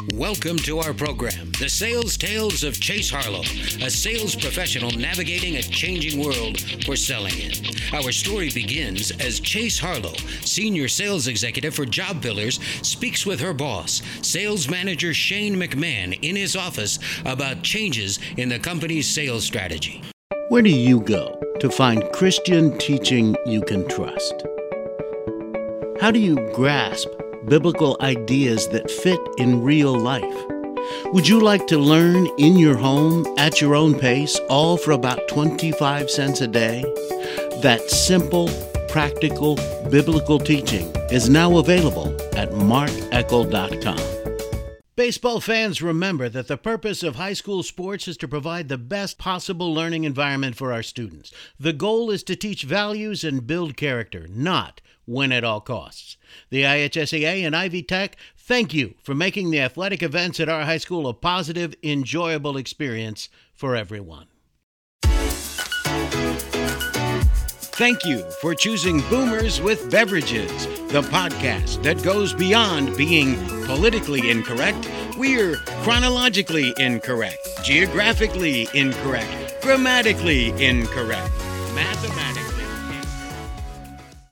Welcome to our program, The Sales Tales of Chase Harlow, a sales professional navigating a changing world for selling in. Our story begins as Chase Harlow, senior sales executive for Job Builders, speaks with her boss, sales manager Shane McMahon, in his office about changes in the company's sales strategy. Where do you go to find Christian teaching you can trust? How do you grasp biblical ideas that fit in real life? Would you like to learn in your home at your own pace, all for about 25 cents a day? That simple, practical, biblical teaching is now available at markeckel.com. Baseball fans, remember that the purpose of high school sports is to provide the best possible learning environment for our students. The goal is to teach values and build character, not win at all costs. The IHSAA and Ivy Tech thank you for making the athletic events at our high school a positive, enjoyable experience for everyone. Thank you for choosing Boomers with Beverages, the podcast that goes beyond being politically incorrect. We're chronologically incorrect, geographically incorrect, grammatically incorrect, mathematically